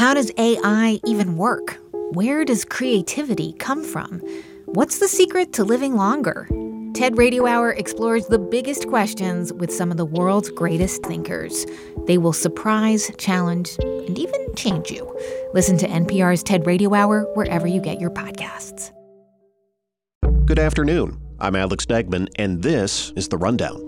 How does AI even work? Where does creativity come from? What's the secret to living longer? TED Radio Hour explores the biggest questions with some of the world's greatest thinkers. They will surprise, challenge, and even change you. Listen to NPR's TED Radio Hour wherever you get your podcasts. Good afternoon. I'm Alex Degman, and this is The Rundown.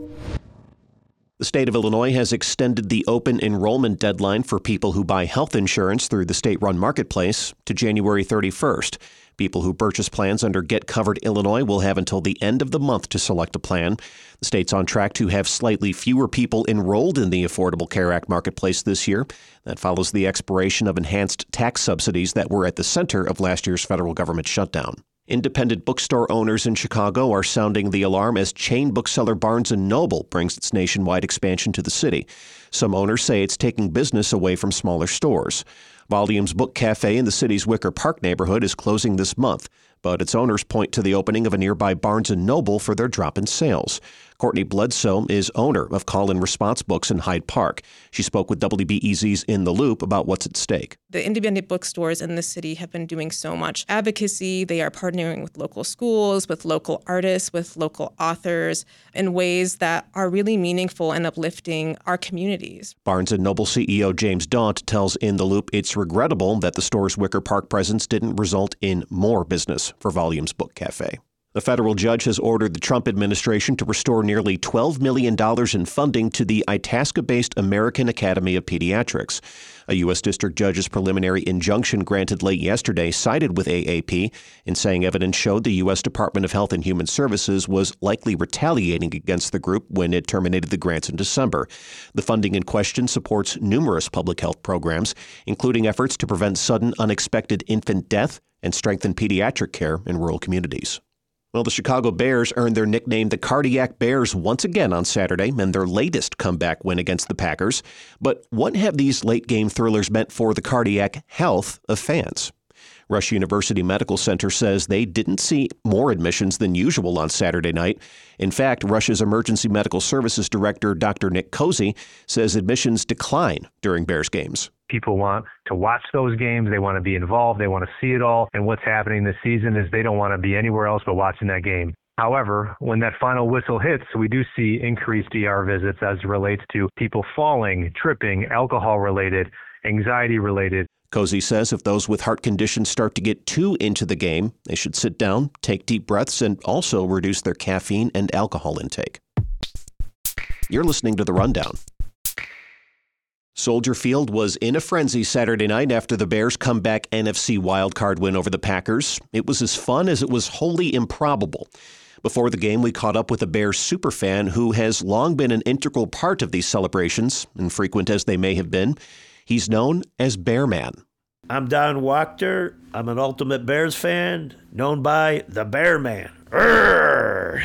The state of Illinois has extended the open enrollment deadline for people who buy health insurance through the state-run marketplace to January 31st. People who purchase plans under Get Covered Illinois will have until the end of the month to select a plan. The state's on track to have slightly fewer people enrolled in the Affordable Care Act marketplace this year. That follows the expiration of enhanced tax subsidies that were at the center of last year's federal government shutdown. Independent bookstore owners in Chicago are sounding the alarm as chain bookseller Barnes & Noble brings its nationwide expansion to the city. Some owners say it's taking business away from smaller stores. Volumes Book Cafe in the city's Wicker Park neighborhood is closing this month, but its owners point to the opening of a nearby Barnes & Noble for their drop in sales. Courtney Bledsoe is owner of Call and Response Books in Hyde Park. She spoke with WBEZ's In the Loop about what's at stake. The independent bookstores in the city have been doing so much advocacy. They are partnering with local schools, with local artists, with local authors in ways that are really meaningful and uplifting our communities. Barnes & Noble CEO James Daunt tells In the Loop it's regrettable that the store's Wicker Park presence didn't result in more business for Volumes Book Cafe. The federal judge has ordered the Trump administration to restore nearly $12 million in funding to the Itasca-based American Academy of Pediatrics. A U.S. district judge's preliminary injunction granted late yesterday sided with AAP in saying evidence showed the U.S. Department of Health and Human Services was likely retaliating against the group when it terminated the grants in December. The funding in question supports numerous public health programs, including efforts to prevent sudden unexpected infant death and strengthen pediatric care in rural communities. Well, the Chicago Bears earned their nickname the Cardiac Bears once again on Saturday in their latest comeback win against the Packers. But what have these late-game thrillers meant for the cardiac health of fans? Rush University Medical Center says they didn't see more admissions than usual on Saturday night. In fact, Rush's Emergency Medical Services Director, Dr. Nick Cozy, says admissions decline during Bears games. People want to watch those games. They want to be involved. They want to see it all. And what's happening this season is they don't want to be anywhere else but watching that game. However, when that final whistle hits, we do see increased ER visits as it relates to people falling, tripping, alcohol-related, anxiety-related. Cozy says if those with heart conditions start to get too into the game, they should sit down, take deep breaths, and also reduce their caffeine and alcohol intake. You're listening to The Rundown. Soldier Field was in a frenzy Saturday night after the Bears' comeback NFC wildcard win over the Packers. It was as fun as it was wholly improbable. Before the game, we caught up with a Bears superfan who has long been an integral part of these celebrations, infrequent as they may have been. He's known as Bear Man. I'm Don Wachter. I'm an ultimate Bears fan, known by the Bear Man. Urgh!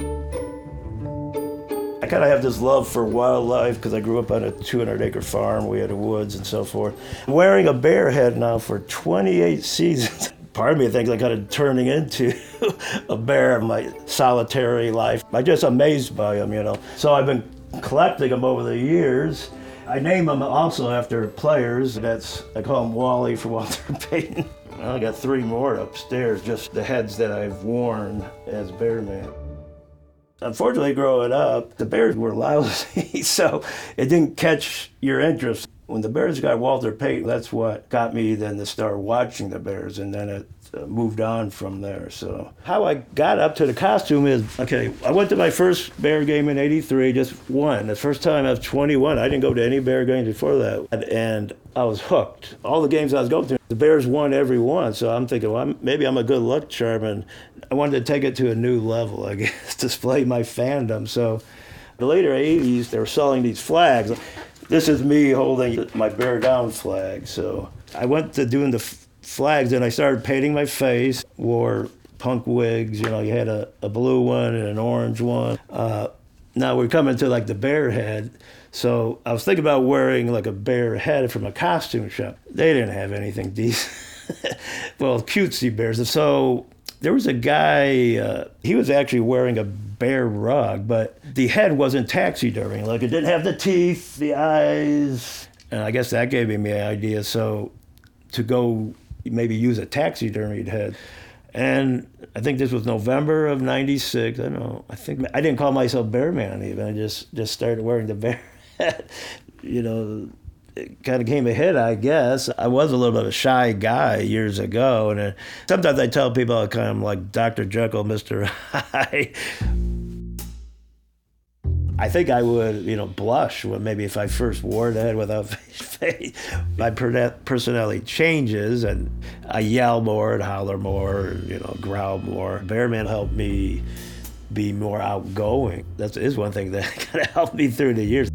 I kind of have this love for wildlife because I grew up on a 200-acre farm. We had woods and so forth. I'm wearing a bear head now for 28 seasons. Part of me thinks I'm kind of turning into a bear in my solitary life. I'm just amazed by them, you know. So I've been collecting them over the years. I name them also after players. I call them Wally for Walter Payton. I got 3 more upstairs, just the heads that I've worn as Bear Man. Unfortunately, growing up, the Bears were lousy, so it didn't catch your interest. When the Bears got Walter Payton, that's what got me then to start watching the Bears, and then it moved on from there. So how I got up to the costume is, I went to my first Bear game in '83, just one. The first time I was 21. I didn't go to any Bear games before that, and I was hooked. All the games I was going to, the Bears won every one, so I'm thinking, well, maybe I'm a good luck charm, and I wanted to take it to a new level, I guess, display my fandom. So the later 80s, they were selling these flags. This is me holding my Bear Down flag. So I went to doing the flags, and I started painting my face, wore punk wigs. You know, you had a blue one and an orange one. Now we're coming to like the bear head. So I was thinking about wearing like a bear head from a costume shop. They didn't have anything decent. Well, cutesy bears. So there was a guy, he was actually wearing a bear rug, but the head wasn't taxidermy. Like it didn't have the teeth, the eyes. And I guess that gave me the idea. So to go maybe use a taxidermied head. And I think this was November of '96. I don't know. I think I didn't call myself Bear Man even. I just started wearing the bear hat. You know, it kind of came a hit, I guess. I was a little bit of a shy guy years ago. And sometimes I tell people I kind of like Dr. Jekyll, Mr. Hyde. I think I would, blush when maybe if I first wore the head without face. My personality changes, and I yell more and holler more, growl more. Bear Man helped me be more outgoing. That is one thing that kind of helped me through the years.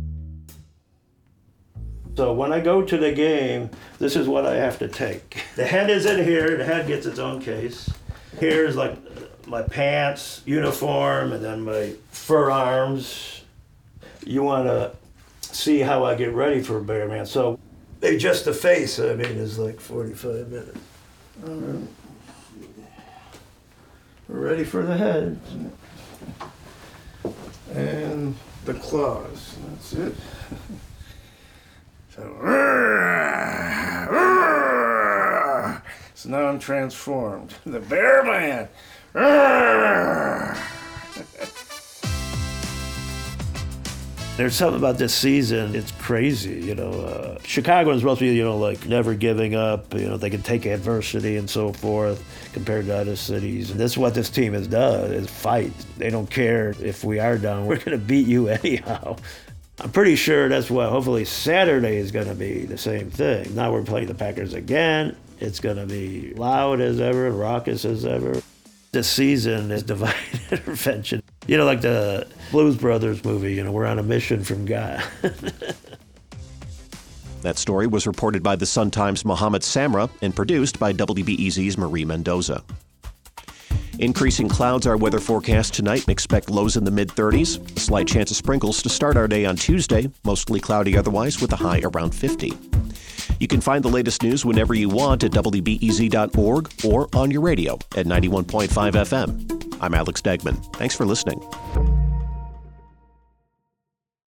So when I go to the game, this is what I have to take. The head is in here. The head gets its own case. Here's like my pants, uniform, and then my fur arms. You want to see how I get ready for Bear Man. So maybe just the face, is like 45 minutes. All right. We're ready for the head. And the claws. That's it. So now I'm transformed. The Bear Man. There's something about this season, it's crazy, Chicago is supposed to be, like never giving up, they can take adversity and so forth compared to other cities. And this is what this team has done, is fight. They don't care if we are down, we're going to beat you anyhow. I'm pretty sure that's what, hopefully Saturday is going to be the same thing. Now we're playing the Packers again. It's going to be loud as ever, raucous as ever. This season is divine intervention. Like the Blues Brothers movie, we're on a mission from God. That story was reported by the Sun-Times' Mohammed Samra and produced by WBEZ's Marie Mendoza. Increasing clouds, our weather forecast tonight, and expect lows in the mid-30s. Slight chance of sprinkles to start our day on Tuesday, mostly cloudy otherwise with a high around 50. You can find the latest news whenever you want at WBEZ.org or on your radio at 91.5 FM. I'm Alex Degman. Thanks for listening.